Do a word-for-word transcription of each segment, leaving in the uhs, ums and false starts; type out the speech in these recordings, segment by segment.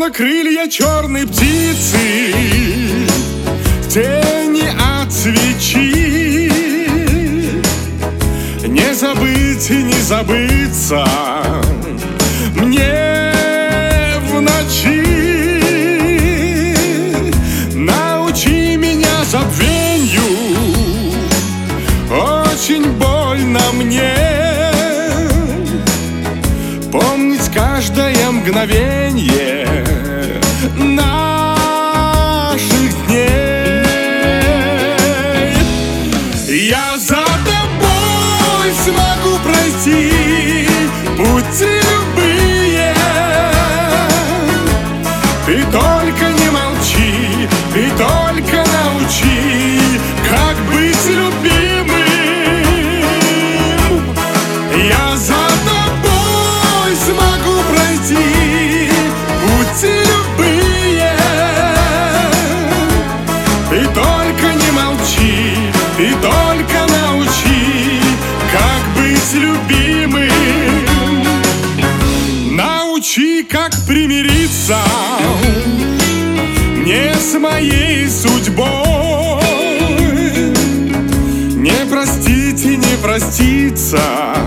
словно крылья черной птицы, тени от свечи. Не забыть и не забыться мне в ночи. Научи меня забвенью, очень больно мне помнить каждое мгновенье наших дней. Я за тобой смогу пройти пути любые. Ты только не молчи, ты только научи, как быть любимым. Я за тобой смогу пройти пути любые. Ты только не молчи, ты только научи, как быть любимым. Научи, как примириться мне с моей судьбой, не простить и не проститься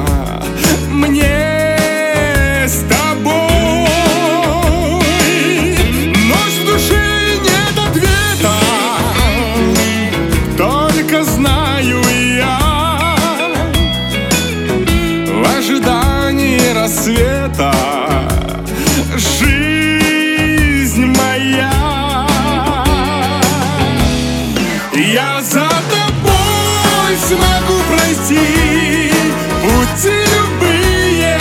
мне с тобой. Ночь в душе нет ответа, только знаю я в ожидании рассвета жизнь моя. Я за тобой смогу пройти пути любые.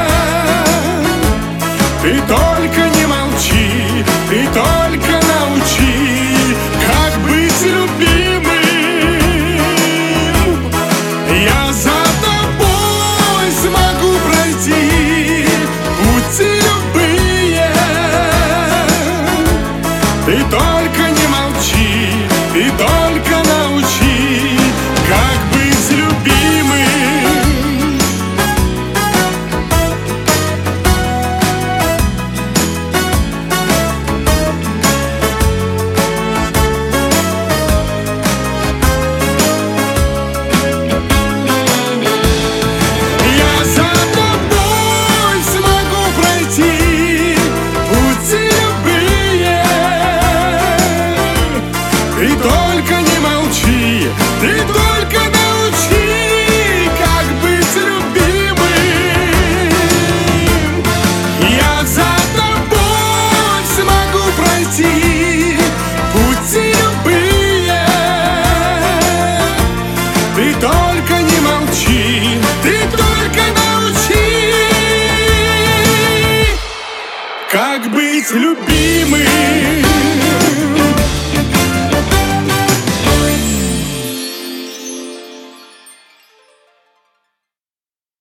Ты только не молчи, ты только научи, как быть любимым. Я за тобой смогу пройти пути любые. Ты только не молчи, ты только научи, как быть любимым. Я за тобой смогу пройти пути любые. Ты только не молчи, ты только научи, как быть любимым. Я за тобой смогу пройти пути любые. Ты только не молчи, ты только научи, как быть любимым.